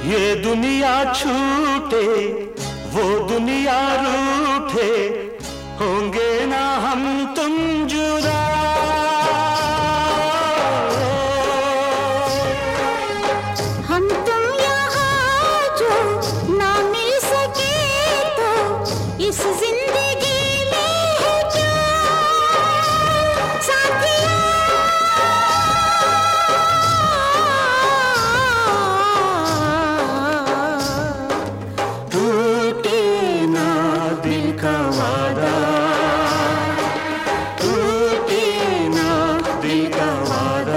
ये दुनिया छूटे वो दुनिया रूठे, होंगे ना हम तुम जुदा। हम तुम यहाँ जो ना मिल सके तो इस जिंदगी में है क्या साथिया। टूटे ना दिल का वादा, टूटे ना दिल का वादा।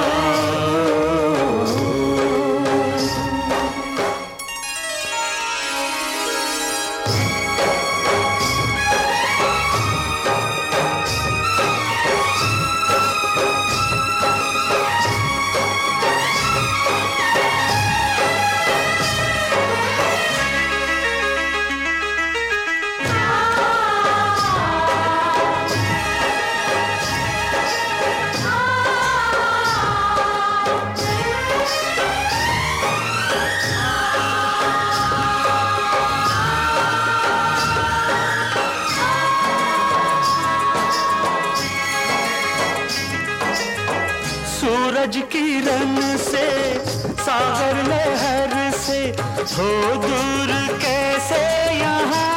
सूरज किरण से सागर लहर से हो दूर कैसे यहाँ,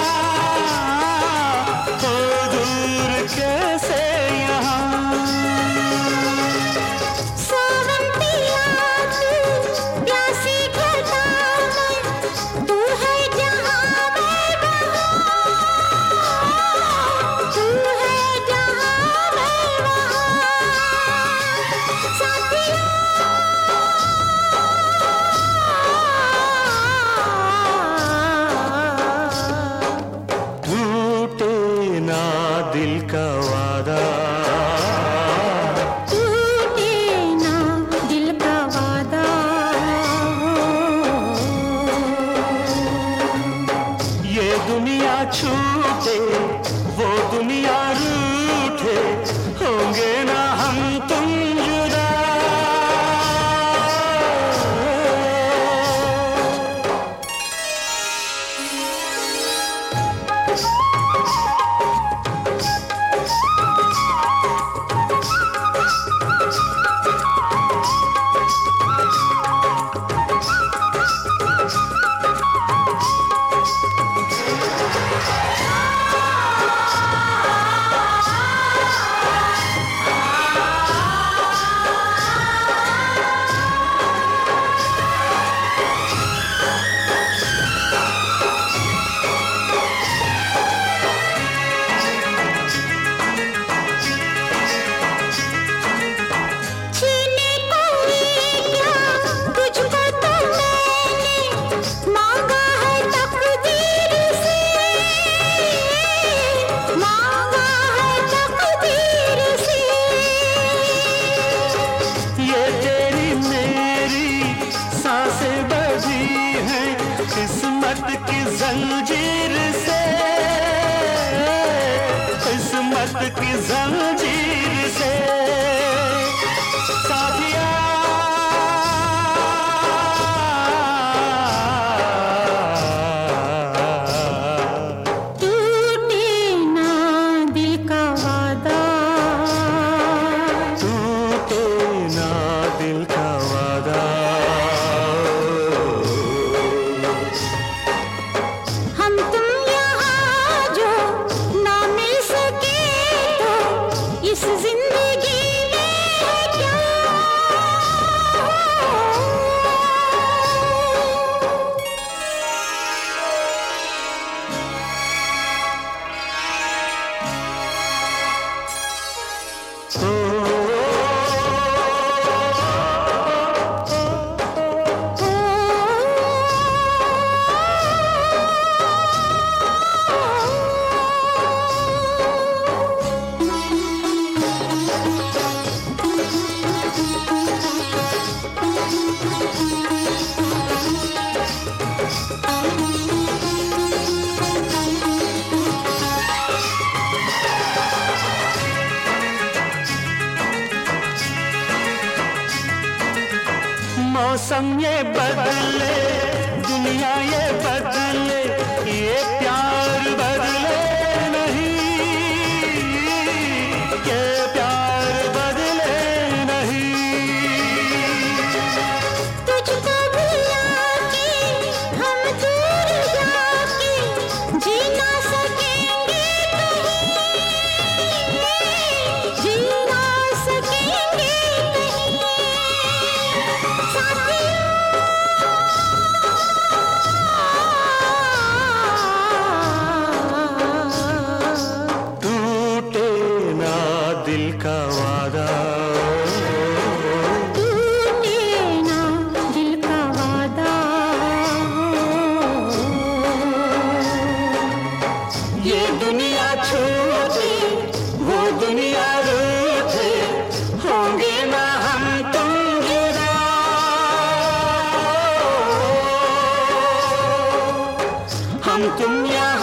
हो दूर कैसे यहाँ। सावन पिया तू प्यासी घटा में, तू है जहाँ मैं वहाँ, तू है जहाँ मैं वहाँ साथिया। टूटे ना दिल का वादा, टूटे ना दिल का वादा। ये दुनिया छूटे वो दुनिया रूठे, होंगे ना हम तुम जुदा। छीने कोई क्या तुझको तो मैंने मांगा है तकदीर से, मांगा है तकदीर से। ये तेरी मेरी सांसें बंधी हैं किस्मत की जंजीर से, किस्मत की जंजीर से साथिया। टूटे ना दिल का वादा, टूटे ना दिल का वादा। हम मौसम ये बदले, दुनिया ये बदले, ये प्यार बदले नहीं, ये प्यार बदले नहीं। तुझको भुलाके हम दूर जाके जी ना सकेंगे कहीं, जी ना सकेंगे कहीं। टूटे ना दिल का वादा, टूटे ना दिल का वादा। ये दुनिया छूटे, वो दुनिया रूठे, होंगे ना हम तुम जुदा। हम तुम यहाँ